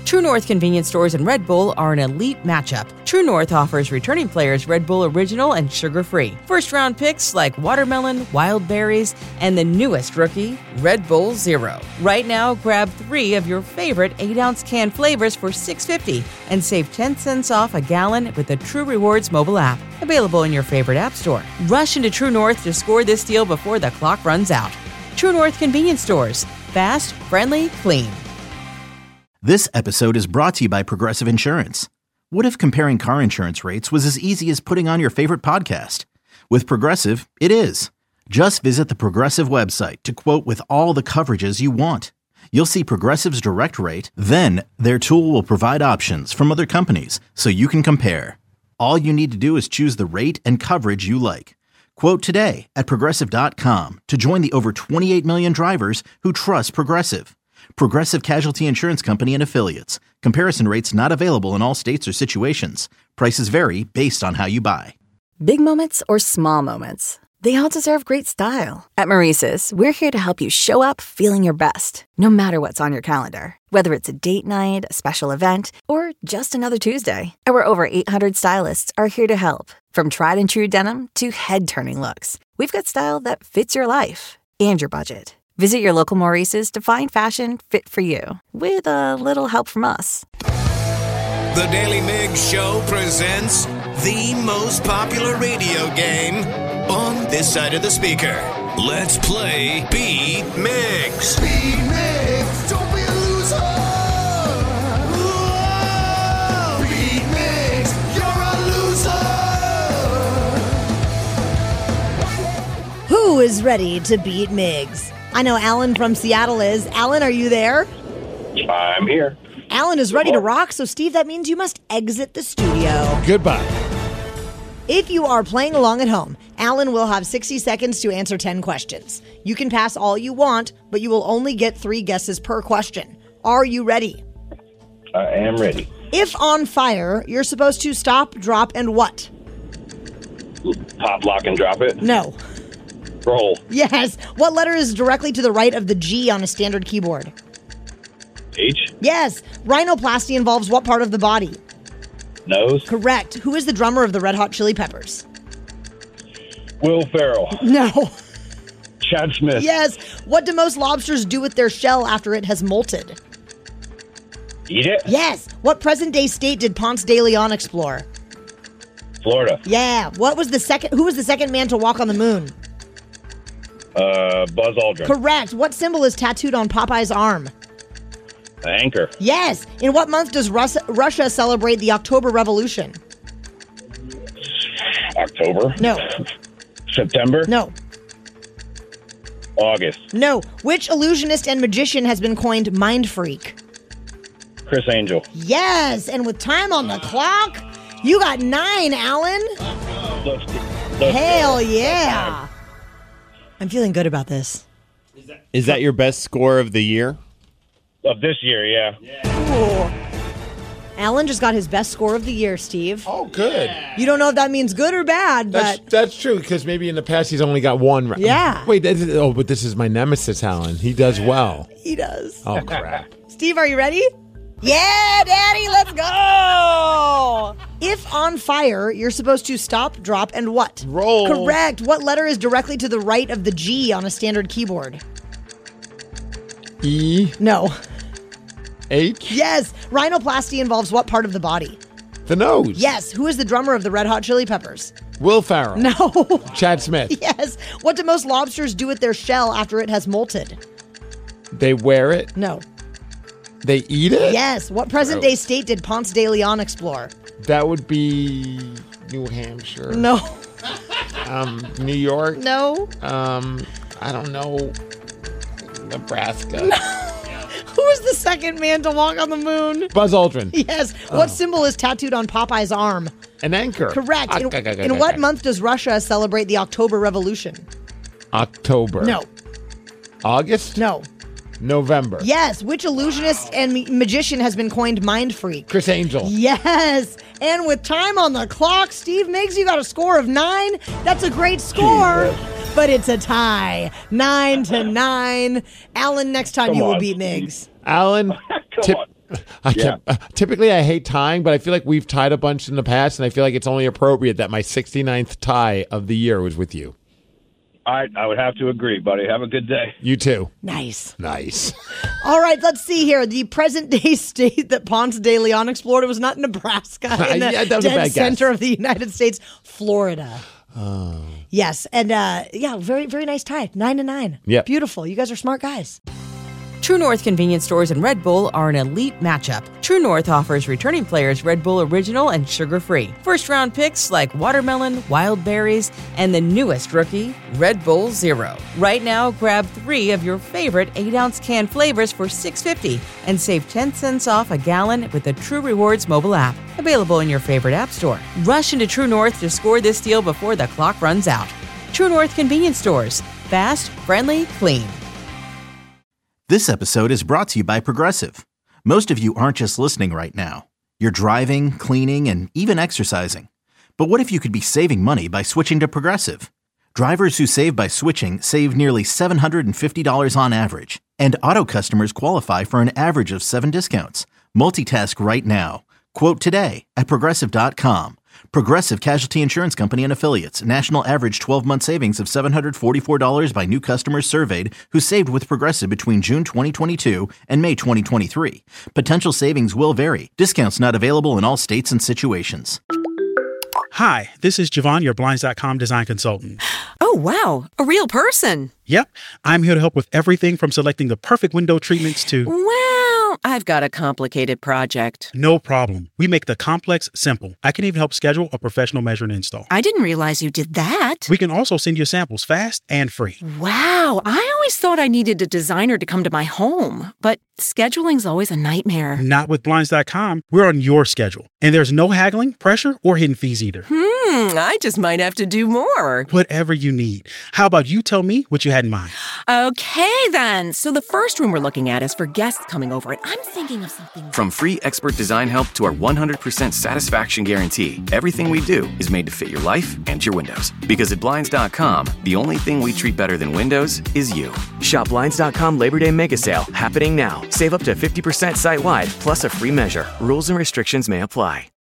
True North convenience stores and Red Bull are an elite matchup. True North offers returning players Red Bull Original and sugar-free. First-round picks like watermelon, wild berries, and the newest rookie, Red Bull Zero. Right now, grab 3 of your favorite 8-ounce can flavors for $6.50 and save 10 cents off a gallon with the True Rewards mobile app. Available in your favorite app store. Rush into True North to score this deal before the clock runs out. True North convenience stores. Fast, friendly, clean. This episode is brought to you by Progressive Insurance. What if comparing car insurance rates was as easy as putting on your favorite podcast? With Progressive, it is. Just visit the Progressive website to quote with all the coverages you want. You'll see Progressive's direct rate, then their tool will provide options from other companies so you can compare. All you need to do is choose the rate and coverage you like. Quote today at Progressive.com to join the over 28 million drivers who trust Progressive. Progressive Casualty Insurance Company and Affiliates. Comparison rates not available in all states or situations. Prices vary based on how you buy. Big moments or small moments, they all deserve great style. At Maurice's, we're here to help you show up feeling your best, no matter what's on your calendar. Whether it's a date night, a special event, or just another Tuesday. Our over 800 stylists are here to help. From tried and true denim to head-turning looks, we've got style that fits your life and your budget. Visit your local Maurice's to find fashion fit for you, with a little help from us. The Daily Migs Show presents the most popular radio game on this side of the speaker. Let's play Beat Migs. Beat Migs, don't be a loser. Whoa. Beat Migs, you're a loser. Who is ready to beat Migs? I know Alan from Seattle is. Alan, are you there? I'm here. Alan is ready to rock, so Steve, that means you must exit the studio. Goodbye. If you are playing along at home, Alan will have 60 seconds to answer 10 questions. You can pass all you want, but you will only get 3 guesses per question. Are you ready? I am ready. If on fire, you're supposed to stop, drop, and what? Pop, lock, and drop it. No. Roll. Yes. What letter is directly to the right of the G on a standard keyboard? H. Yes. Rhinoplasty involves what part of the body? Nose. Correct. Who is the drummer of the Red Hot Chili Peppers? Will Ferrell. No. Chad Smith. Yes. What do most lobsters do with their shell after it has molted? Eat it. Yes. What present-day state did Ponce de Leon explore? Florida. Yeah. Who was the second man to walk on the moon? Buzz Aldrin. Correct. What symbol is tattooed on Popeye's arm? The anchor. Yes. In what month does Russia celebrate the October Revolution? October. No. September. No. August. No. Which illusionist and magician has been coined Mind Freak? Chris Angel. Yes. And with time on the clock, you got 9, Alan. Hell yeah. I'm feeling good about this. Is that your best score of the year? Of this year, yeah. Cool. Alan just got his best score of the year, Steve. Oh, good. You don't know if that means good or bad, but... That's true, because maybe in the past he's only got 1 right. Yeah. Wait, but this is my nemesis, Alan. He does well. He does. Oh, crap. Steve, are you ready? Yeah, Daddy, let's go! If on fire, you're supposed to stop, drop, and what? Roll. Correct. What letter is directly to the right of the G on a standard keyboard? E. No. H. Yes. Rhinoplasty involves what part of the body? The nose. Yes. Who is the drummer of the Red Hot Chili Peppers? Will Ferrell. No. Chad Smith. Yes. What do most lobsters do with their shell after it has molted? They wear it. No. They eat it? Yes. What present-day state did Ponce de Leon explore? That would be New Hampshire. No. New York. No. I don't know. Nebraska. No. Who was the second man to walk on the moon? Buzz Aldrin. Yes. What symbol is tattooed on Popeye's arm? An anchor. Correct. In what month does Russia celebrate the October Revolution? October. No. August? No. November. Yes. Which illusionist and magician has been coined Mind Freak? Chris Angel. Yes. And with time on the clock, Steve Miggs, you got a score of 9. That's a great score. But it's a tie. 9-9. Alan, next time you will beat Miggs. Alan, Typically, I hate tying, but I feel like we've tied a bunch in the past, and I feel like it's only appropriate that my 69th tie of the year was with you. I would have to agree, buddy. Have a good day. You too. Nice. All right, let's see here. The present-day state that Ponce de Leon explored was not Nebraska in the dead center of the United States, Florida. Oh. Yes, and very, very nice tie. 9-9. Yeah. Beautiful. You guys are smart guys. True North convenience stores and Red Bull are an elite matchup. True North offers returning players Red Bull Original and sugar-free. First-round picks like watermelon, wild berries, and the newest rookie, Red Bull Zero. Right now, grab 3 of your favorite 8-ounce can flavors for $6.50 and save 10 cents off a gallon with the True Rewards mobile app. Available in your favorite app store. Rush into True North to score this deal before the clock runs out. True North convenience stores. Fast, friendly, clean. This episode is brought to you by Progressive. Most of you aren't just listening right now. You're driving, cleaning, and even exercising. But what if you could be saving money by switching to Progressive? Drivers who save by switching save nearly $750 on average. And auto customers qualify for an average of 7 discounts. Multitask right now. Quote today at Progressive.com. Progressive Casualty Insurance Company and Affiliates. National average 12-month savings of $744 by new customers surveyed who saved with Progressive between June 2022 and May 2023. Potential savings will vary. Discounts not available in all states and situations. Hi, this is Javon, your Blinds.com design consultant. Oh, wow. A real person. Yep. I'm here to help with everything from selecting the perfect window treatments to... Well, I've got a complicated project. No problem. We make the complex simple. I can even help schedule a professional measure and install. I didn't realize you did that. We can also send you samples fast and free. Wow. I always thought I needed a designer to come to my home, but scheduling's always a nightmare. Not with Blinds.com. We're on your schedule. And there's no haggling, pressure, or hidden fees either. I just might have to do more. Whatever you need. How about you tell me what you had in mind? Okay, then. So the first room we're looking at is for guests coming over, and I'm thinking of something... From free expert design help to our 100% satisfaction guarantee, everything we do is made to fit your life and your windows. Because at Blinds.com, the only thing we treat better than windows is you. Shop Blinds.com Labor Day Mega Sale, happening now. Save up to 50% site-wide, plus a free measure. Rules and restrictions may apply.